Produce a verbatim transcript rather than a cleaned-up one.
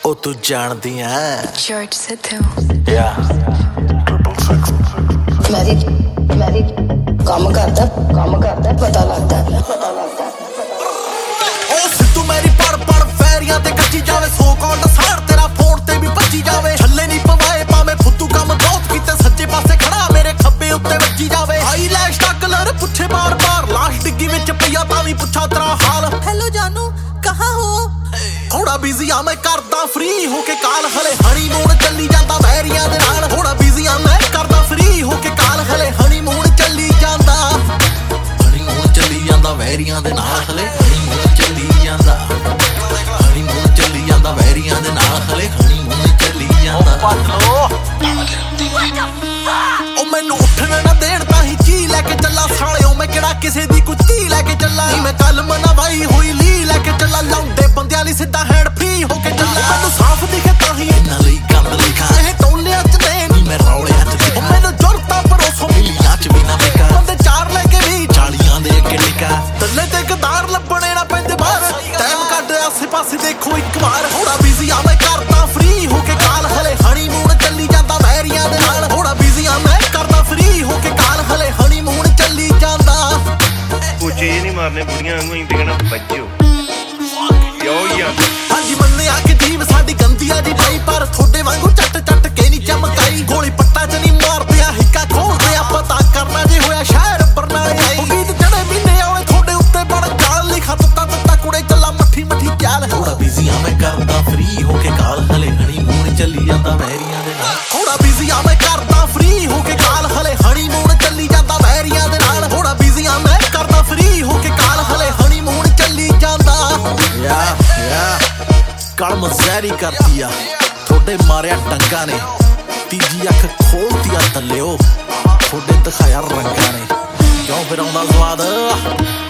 ਉਹ ਤੂੰ ਜਾਣਦੀ ਐ George Sithil Yeah Mary Mary ਕੰਮ ਕਰਦਾ ਕੰਮ ਕਰਦਾ ਪਤਾ ਲੱਗਦਾ ਪਤਾ ਲੱਗਦਾ ਉਹ ਸਿੱਧੂ ਮੇਰੀ ਪੜ ਪੜ ਫੈਰੀਆਂ ਤੇ ਕੱਚੀ ਜਾਵੇ ਸੋ ਕਾਲਡ ਸਾਰ ਤੇਰਾ ਫੋਨ ਤੇ ਵੀ ਭੱਜੀ ਜਾਵੇ ਛੱਲੇ ਨਹੀਂ ਪਵਾਏ ਪਾਵੇਂ ਫੁੱਤੂ ਕੰਮ ਬਹੁਤ ਕੀਤੇ ਸੱਜੇ ਪਾਸੇ ਖੜਾ ਮੇਰੇ ਖੱਬੇ ਉੱਤੇ ਵੱਜੀ ਜਾਵੇ ਹਾਈ ਲੈਸ਼ ਦਾ ਕਲਰ ਪੁੱਛੇ ਬਾਰ ਬਾਰ ਲਾਸ਼ ਡਿੱਗੀ ਵਿੱਚ ਪਈਆ ਤਾਂ ਵੀ ਪੁੱਛਾ ਤੇਰਾ ਹਾਲ ਹੈਲੋ ਜਾਨੂ ਕਹਾਂ ਹੋ ਥੋੜਾ ਬਿਜ਼ੀ ਆ ਮੈਂ ਕਰਦਾ ਫ੍ਰੀ ਹੋ ਕੇ ਕਾਲ ਹਲੇ ਹਨੀਮੂਨ ਚੱਲੀ ਜਾਂਦਾ ਵੈਰੀਆਂ ਦੇ ਨਾਲ ਥੋੜਾ ਬਿਜ਼ੀ ਆ ਮੈਂ ਕਰਦਾ ਫ੍ਰੀ ਹੋ ਕੇ ਕਾਲ ਹਲੇ ਹਨੀਮੂਨ ਚੱਲੀ ਜਾਂਦਾ ਹਨੀਮੂਨ ਚੱਲੀ ਜਾਂਦਾ ਵੈਰੀਆਂ ਦੇ ਨਾਲ ਹਲੇ ਹਨੀਮੂਨ ਚੱਲੀ ਜਾਂਦਾ ਹਨੀਮੂਨ ਚੱਲੀ ਜਾਂਦਾ ਵੈਰੀਆਂ ਦੇ ਨਾਲ ਹਲੇ ਹਨੀਮੂਨ ਚੱਲੀ ਜਾਂਦਾ ਉਹ ਮੈਨੂੰ ਉੱਠਣ ਨਾ ਦੇਣ ਤਾਂ ਹੀ ਚੀ ਲੈ ਕੇ ਚੱਲਾ ਸਾਲਿਓ ਮੈਂ ਕਿਹੜਾ ਕਿਸੇ ਦੀ ਕੁੱਤੀ ਲੈ ਕੇ ਚੱਲਾ ਨਹੀਂ ਮੈਂ ਕੱਲ ਮਨਾਵਾਈ ਹੋਈ ਲੀ ਲੈ ਕੇ ਚੱਲਾ ਲਾਉਂਦੇ ਬੰਦਿਆਂ ਲਈ ਸਿੱਧਾ ਹੈਂਡ ਫ੍ਰੀ ਹੋ ਕੇ ਚੱਲਾ ਮੈਨੂੰ ਸਾਫ਼ ਦਿਖੇ ਤਾਂ ਹੀ ਇਹਨਾਂ ਲਈ ਕੰਮ ਲਿਖਾ ਇਹ ਟੋਲਿਆਂ ਚ ਨੇ ਨਹੀਂ ਮੈਂ ਰੌਲਿਆਂ ਚ ਉਹ ਮੈਨੂੰ ਜੁਰਤਾਂ ਪਰੋਸੋ ਮਿਲੀਆਂ ਚ ਵੀ ਨਾ ਵਿਕਾ ਬੰਦੇ ਚਾਰ ਲੈ ਕੇ ਵੀ ਚਾਲੀਆਂ ਦੇ ਅੱਗੇ ਟਿਕਾ ਥੱਲੇ ਤੇ ਕਦਾਰ ਲੱਭਣੇ ਨਾ ਪੈਂਦੇ ਬਾਹਰ ਟਾਈਮ ਕੱਢ ਆਸੇ ਪਾਸੇ ਦੇਖੋ ਇੱਕ ਵਾਰ ਥੋੜਾ ਬਿਜ਼ੀ ਆ ਮੈਂ ਕਰਦਾ ਫ੍ਰੀ ਹੋ ਕੇ ਕਾਲ ਹਲੇ ਹਨੀਮੂਨ ਚੱਲੀ ਜਾਂਦਾ ਵੈਰੀਆਂ ਦੇ ਨਾਲ ਥੋੜਾ ਬਿਜ਼ੀ ਆ ਮੈਂ ਕਰਦਾ ਫ੍ਰੀ ਹੋ ਕੇ ਕਾਲ ਹਲੇ ਹਨੀਮੂਨ ਚੱਲੀ ਜਾਂਦਾ ਕੁਛ ਇਹ ਨਹੀਂ ਮਾਰਨੇ ਬੁੜੀਆਂ ਵਾਂਗੂ ਹੀ ਕਹਿਣਾ ਬੱਜੋ ਯੋ ਯਾ ਹਾਂਜੀ ਮੰਨਿਆ ਕਿ ਜੀਵ ਸਾਡੀ ਗੰਦੀ ਆ ਜੀ ਭਾਈ ਪਰ ਤੁਹਾਡੇ ਵਾਂਗੂ ਚੱਟ ਚੱਟ ਕੇ ਨਹੀਂ ਚਮਕਾਈ ਗੋਲੀ ਪੱਟਾ ਚ ਨਹੀਂ ਮਾਰਦੇ ਆ ਹਿੱਕਾ ਖੋਲਦੇ ਆ ਪਤਾ ਕਰਨਾ ਜੇ ਹੋਇਆ ਸ਼ਹਿਰ ਬਰਨਾਲੇ ਆਈ ਉਹ ਗੀਤ ਜਿਹੜੇ ਮਹੀਨੇ ਆਵੇ ਤੁਹਾਡੇ ਉੱਤੇ ਬੜ ਗਾਲ ਲਿਖਾ ਦਿੱਤਾ ਦਿੱਤਾ ਕੁੜੇ ਚੱਲਾ ਮੱਠੀ ਮੱਠੀ ਚਾਲ ਥੋੜਾ ਬਿਜ਼ੀ ਆ ਮੈਂ ਕਰਦਾ ਫ੍ਰੀ ਹੋ ਕੇ ਕਾਲ ਹਲੇ ਹਨੀਮੂਨ ਚੱਲੀ ਜਾਂਦਾ ਵੈਰੀਆਂ ਦੇ ਨਾਲ ਥੋੜਾ ਬਿਜ਼ੀ ਆ ਮੈਂ ਕਰਦਾ ਫ੍ਰੀ ਹੋ ਕੇ ਕਾਲ ਹਲੇ ਹਨੀਮੂਨ ਚੱਲੀ ਜਾਂਦਾ ਵੈਰੀਆਂ ਦੇ ਨਾਲ ਥੋੜਾ ਬਿਜ਼ੀ ਆ ਮੈਂ ਕਰਦਾ ਫ੍ਰੀ ਹੋ ਕੇ ਕਾਲ ਹਲੇ ਹਨੀਮੂਨ ਚੱਲੀ ਜਾਂਦਾ ਯਾ ਯਾ ਕਲਮ ਜ਼ਹਿਰੀ ਕਰਦੀ ਆ ਤੁਹਾਡੇ ਮਾਰਿਆ ਡੰਗਾ ਨੇ ਤੀਜੀ ਅੱਖ ਖੋਲਦੀ ਆ ਥੱਲਿਓ ਤੁਹਾਡੇ ਦਿਖਾਇਆ ਰੰਗਾਂ ਨੇ ਕਿਉਂ ਫਿਰ ਆਉਂਦਾ ਸਵਾਦ